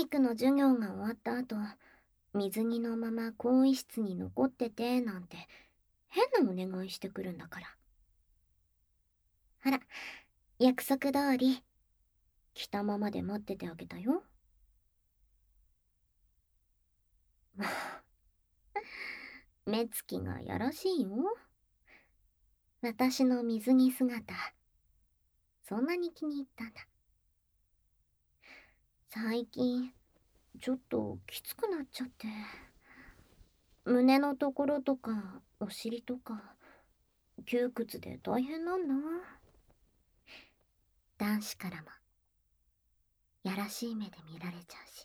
育の授業が終わった後、水着のまま更衣室に残っててなんて変なお願いしてくるんだから。ほら、約束通り着たままで待っててあげたよ。目つきがやらしいよ。私の水着姿、そんなに気に入ったんだ。最近ちょっときつくなっちゃって、胸のところとかお尻とか窮屈で大変なんだ。男子からもやらしい目で見られちゃうし、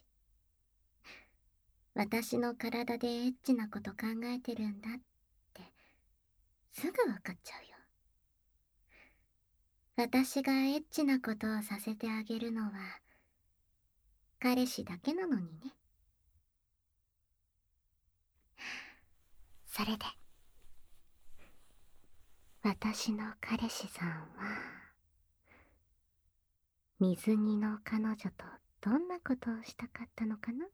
私の体でエッチなこと考えてるんだってすぐわかっちゃうよ。私がエッチなことをさせてあげるのは彼氏だけなのにね。それで私の彼氏さんは水着の彼女とどんなことをしたかったのかな。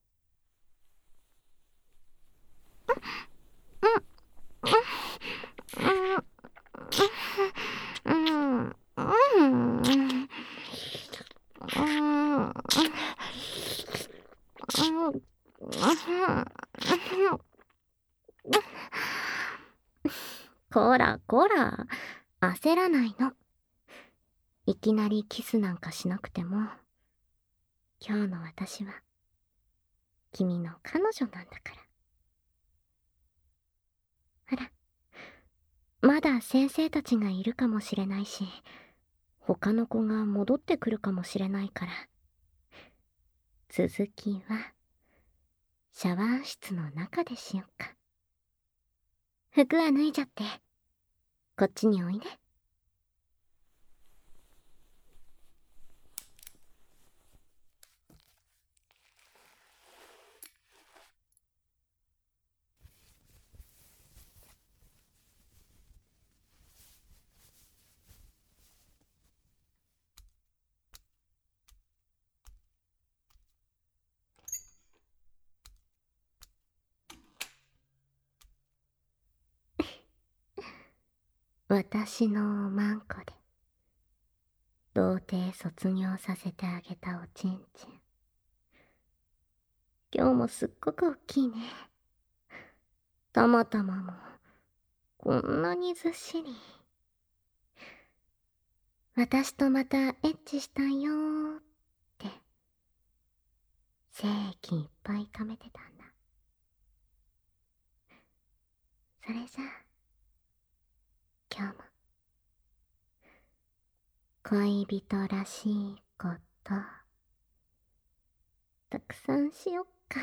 こらこら、焦らないの。いきなりキスなんかしなくても、今日の私は君の彼女なんだから。ほら、まだ先生たちがいるかもしれないし、他の子が戻ってくるかもしれないから。続きはシャワー室の中でしよっか。服は脱いじゃって、こっちにおいで。私のおまんこで童貞卒業させてあげたおちんちん。今日もすっごく大きいね。たまたまもこんなにずっしり。私とまたエッチしたんよーって精液いっぱい溜めてたんだ。それじゃあ今日も恋人らしいことたくさんしよっか。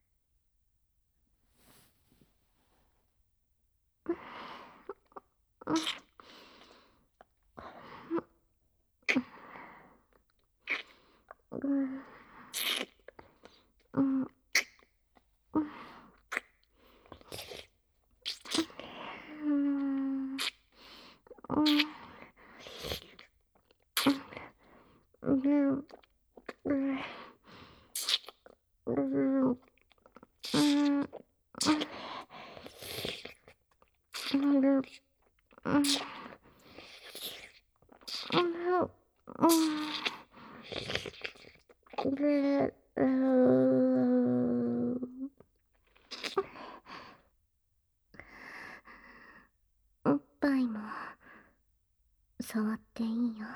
おっぱいも触っていいよ。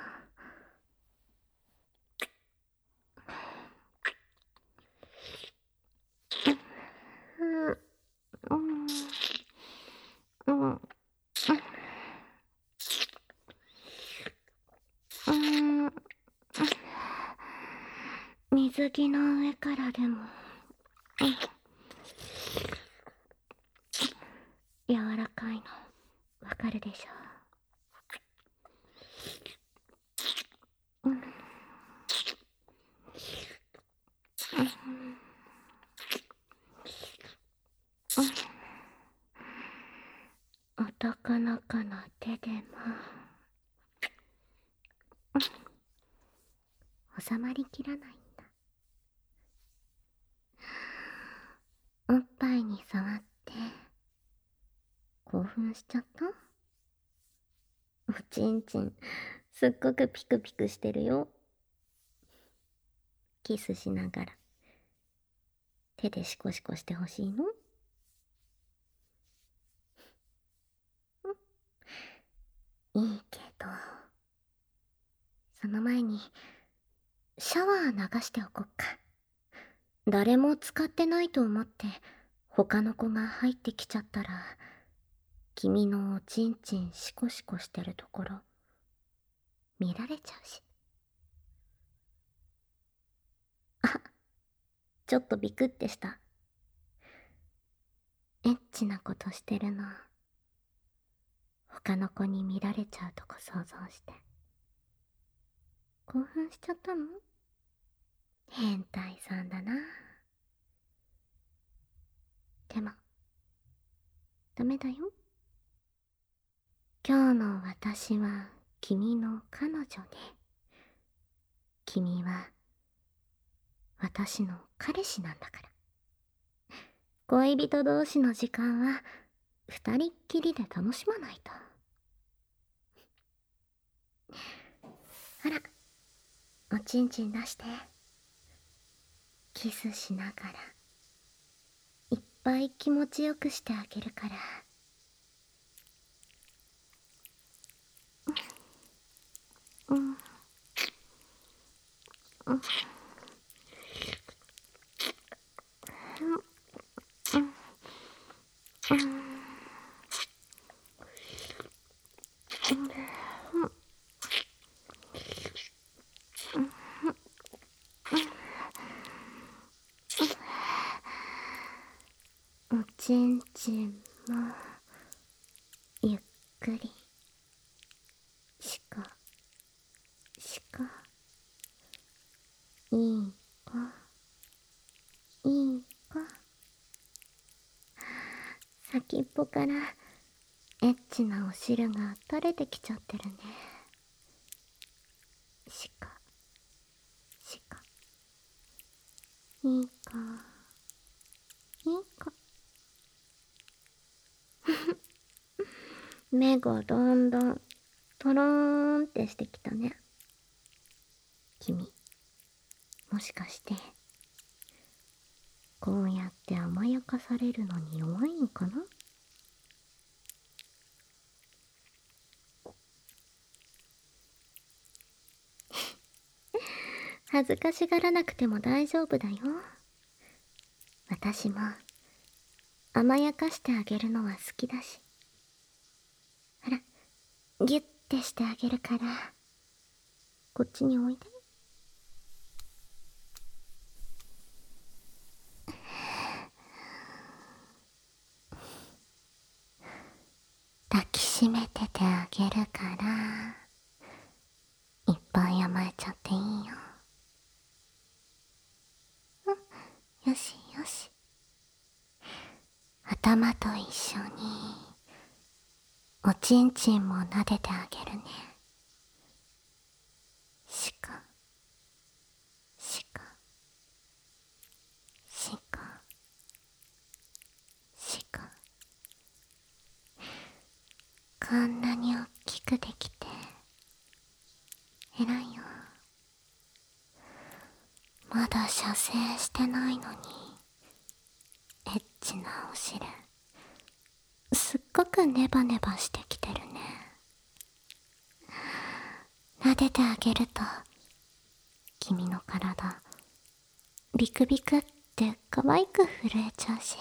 水着の上からでも柔らかいのわかるでしょ。男の子の手でも収まりきらないんだ。 おっぱいに触って興奮しちゃった？おちんちんすっごくピクピクしてるよ。キスしながら手でシコシコしてほしいの？いいけど、その前にシャワー流しておこっか。誰も使ってないと思って他の子が入ってきちゃったら、君のおちんちんシコシコしてるところ見られちゃうし。あ、ちょっとビクってした。エッチなことしてるの他の子に見られちゃうとこ想像して興奮しちゃったの？変態さんだな。でもダメだよ。今日の私は君の彼女で、君は私の彼氏なんだから。恋人同士の時間は二人っきりで楽しまないと。あら、おちんちん出して。キスしながらいっぱい気持ちよくしてあげるから。うんうんうんおちんちんもゆっくりしこしこ。いい子いい子。先っぽからエッチなお汁が垂れてきちゃってるね。しこしこ。いい子いい子。目がだんだんトローンってしてきたね。君もしかしてこうやって甘やかされるのに弱いんかな？恥ずかしがらなくても大丈夫だよ。私も甘やかしてあげるのは好きだし。ほら、ギュッてしてあげるからこっちにおいで。抱きしめててあげるからいっぱい甘えちゃっていいよ。よしよし。頭と一緒におちんちんも撫でてあげるね。しこしこしこしこ。こんなにおっきくできて偉いよ。まだ射精してないのにエッチなお汁すっごくネバネバしてきてるね。撫でてあげると君の体ビクビクって可愛く震えちゃうし。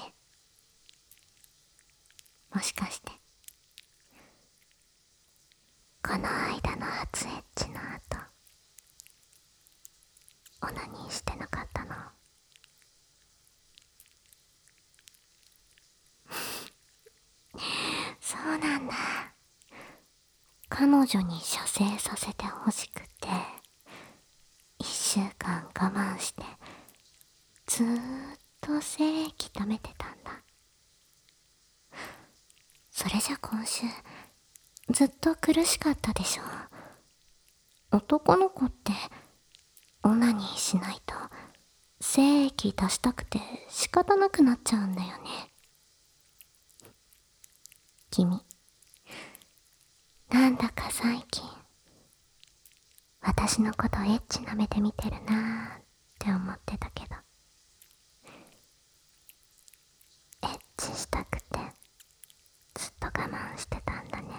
もしかしてこの間の初エッチの後オナニーしてなかったの？そうなんだ。彼女に射精させてほしくて1週間我慢してずーっと精液溜めてたんだ。それじゃ今週ずっと苦しかったでしょ。男の子ってオナニーしないと精液出したくて仕方なくなっちゃうんだよね。君、なんだか最近私のことエッチな目で見てるなーって思ってたけど、エッチしたくてずっと我慢してたんだね。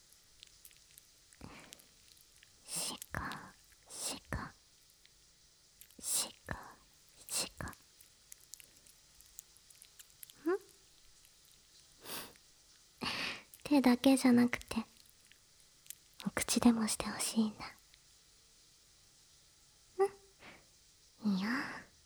しかしかしかしか手だけじゃなくてお口でもしてほしいんだ。いや、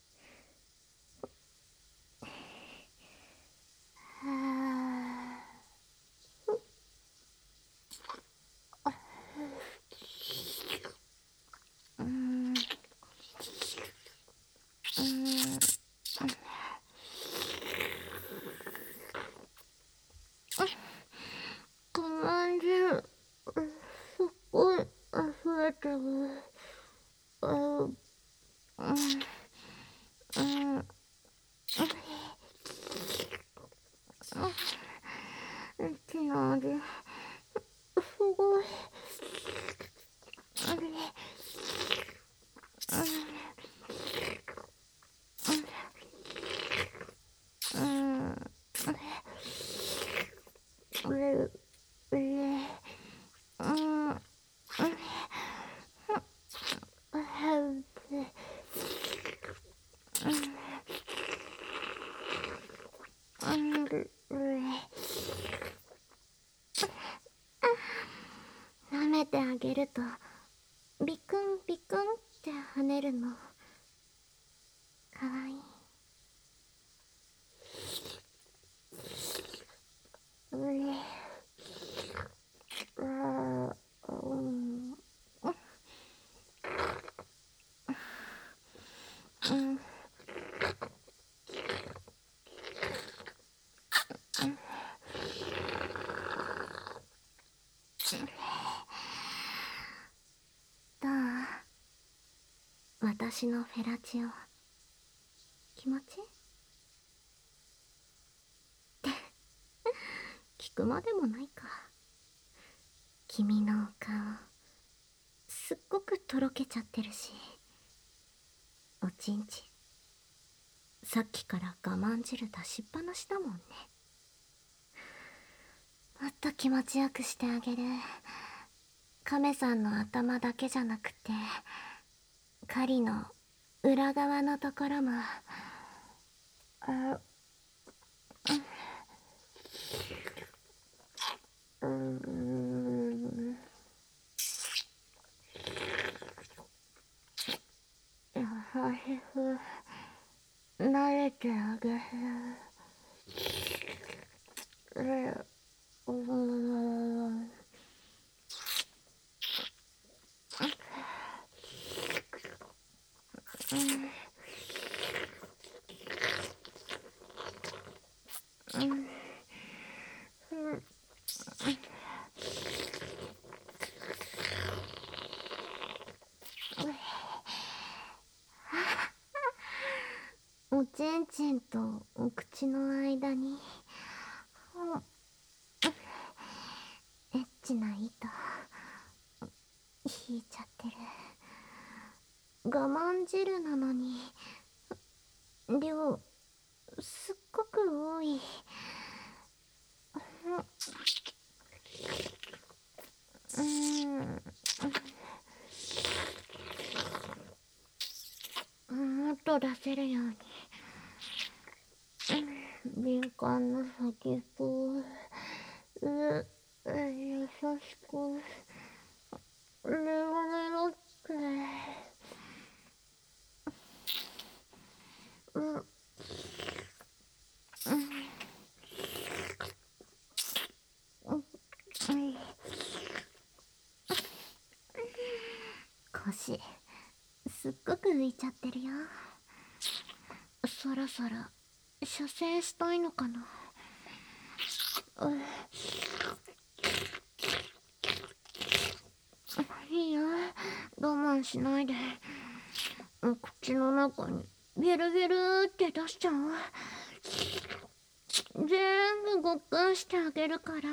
我慢汁すっごい溢れてる。エッチな味、すごい。舐めてあげるとビクンビクンって跳ねるのかわいい。どう？私のフェラチオ気持ちって聞くまでもないか。君の顔すっごくとろけちゃってるし、おちんちんさっきから我慢汁出しっぱなしだもんね。もっと気持ちよくしてあげる。亀さんの頭だけじゃなくて狩りの裏側のところも。優しく慣れてあげる。おちんちんとお口の間にエッチな糸引いちゃってる。我慢汁なのに量すっごく多い。もっと出せるように敏感な先っぽを優しくレロレロって腰すっごく浮いちゃってるよ。そろそろ射精したいのかな。いいよ、我慢しないで。口の中にビルビルって出しちゃう。全部ごっくんしてあげるから。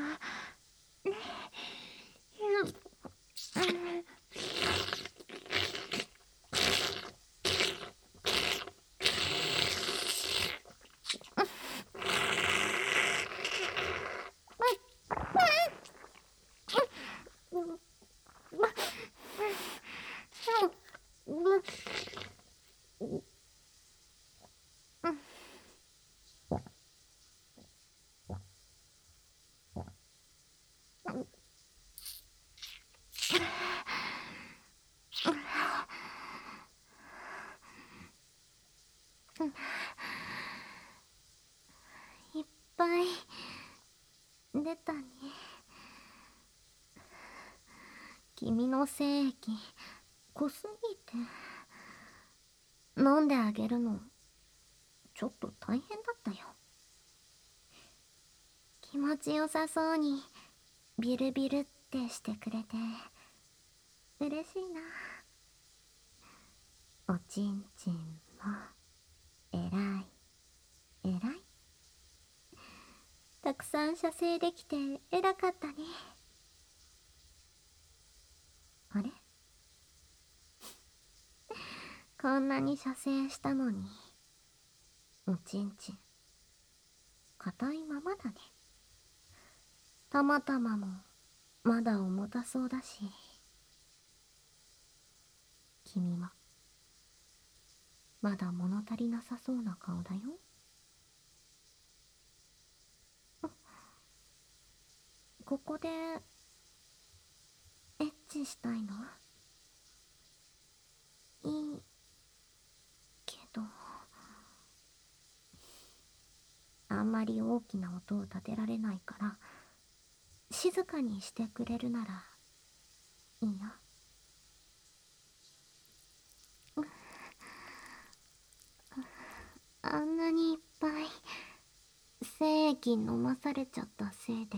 いっぱい出たね。君の精液濃すぎて飲んであげるのちょっと大変だったよ。気持ちよさそうにビルビルってしてくれて嬉しいな。おちんちんもえらいえらい。たくさん射精できて偉かったね。あれこんなに射精したのにおちんちん硬いままだね。たまたまもまだ重たそうだし、君もまだ物足りなさそうな顔だよ。ここでエッチしたいの？いいけど、あんまり大きな音を立てられないから静かにしてくれるならいいよ。あんなにいっぱい精液飲まされちゃったせいで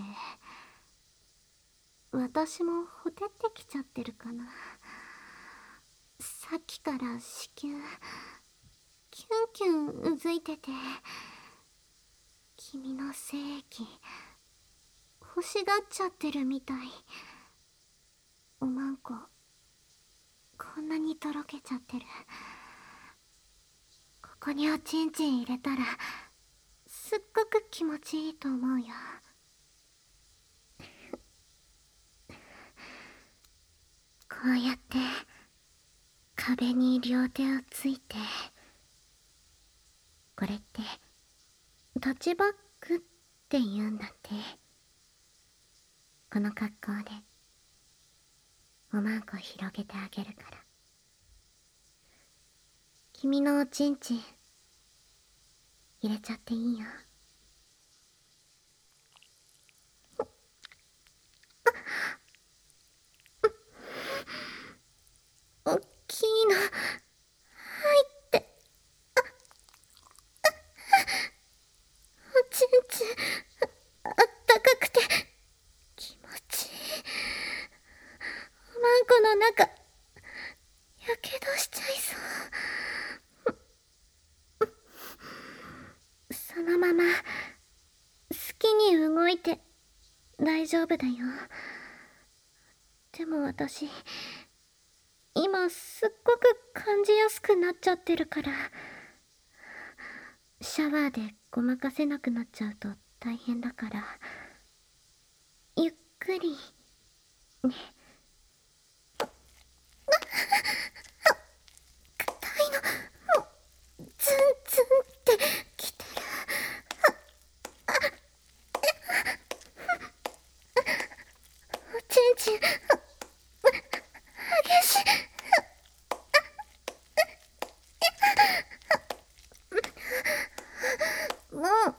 私もほてってきちゃってるかな。さっきから子宮キュンキュンうずいてて、君の精液欲しがっちゃってるみたい。おまんここんなにとろけちゃってる。ここにおちんちん入れたらすっごく気持ちいいと思うよ。こうやって壁に両手をついて、これってタッチバックって言うんだって。この格好でおまんこ広げてあげるから。君のおちんちん入れちゃっていいよ。おっきいの入って、おちんちんあったかくて気持ちいい。おまんこの中やけどしちゃいそう。そのまま好きに動いて大丈夫だよ。でも私今すっごく感じやすくなっちゃってるから、シャワーでごまかせなくなっちゃうと大変だからゆっくりね。硬いのツンツンってきてる。おちんちん激しい。もう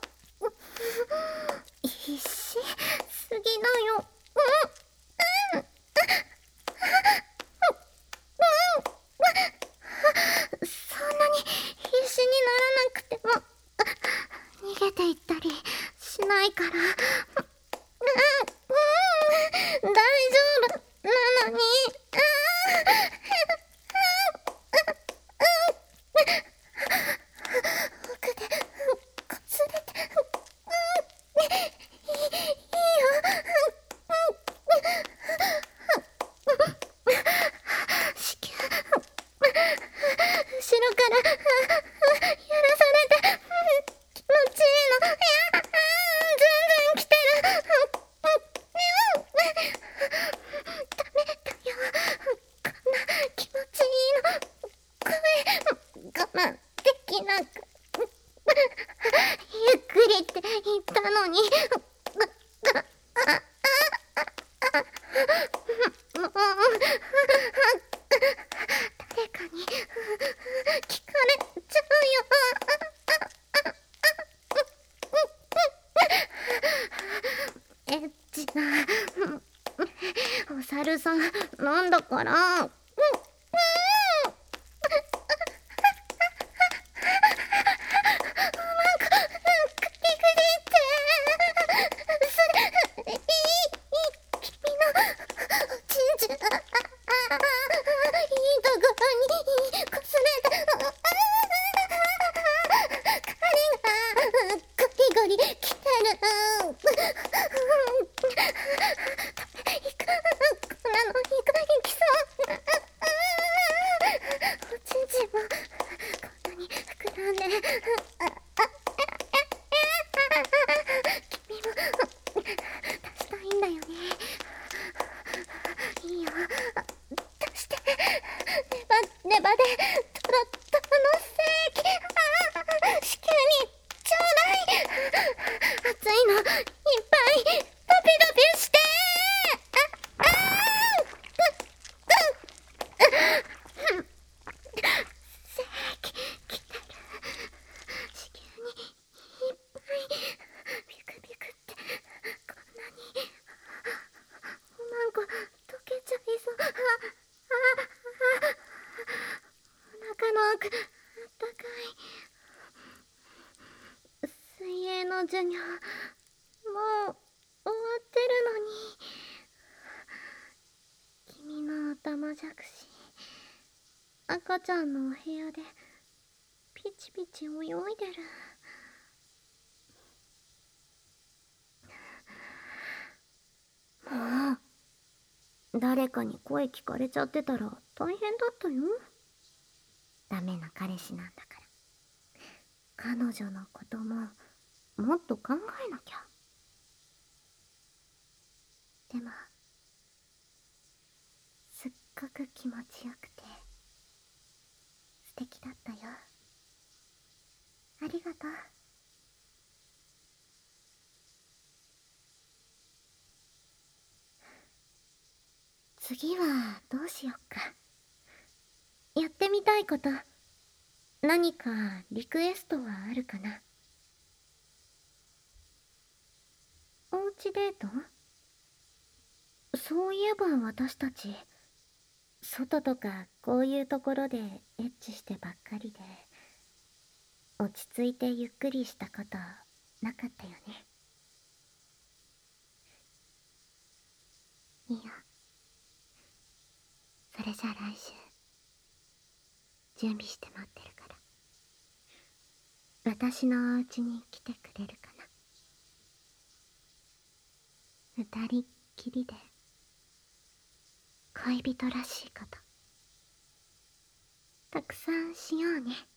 必死すぎだよ。そんなに必死にならなくても逃げていったりしないから。大丈夫なのに。 言ったのに。もう誰かに聞かれちゃうよ。エッチなお猿さんなんだから。ネバでトロトロのステーキ、至急にちょうだい。熱いのいっぱいドピドピして。ステーキ来てる。至急にいっぱいビクビクってこんなにおまんこ溶けちゃいそう。お腹の奥あったかい。水泳の授業もう終わってるのに。君のオタマジャクシ赤ちゃんのお部屋でピチピチ泳いでる。もう誰かに声聞かれちゃってたら大変だったよ。ダメな彼氏なんだから、彼女のことももっと考えなきゃ。でもすっごく気持ちよくて素敵だったよ。ありがとう。次はどうしよっか。やってみたいこと何かリクエストはあるかな。おうちデート？そういえば私たち外とかこういうところでエッチしてばっかりで落ち着いてゆっくりしたことなかったよね。いいよ。それじゃあ来週準備して待ってるから、私のお家に来てくれるかな。二人っきりで恋人らしいことたくさんしようね。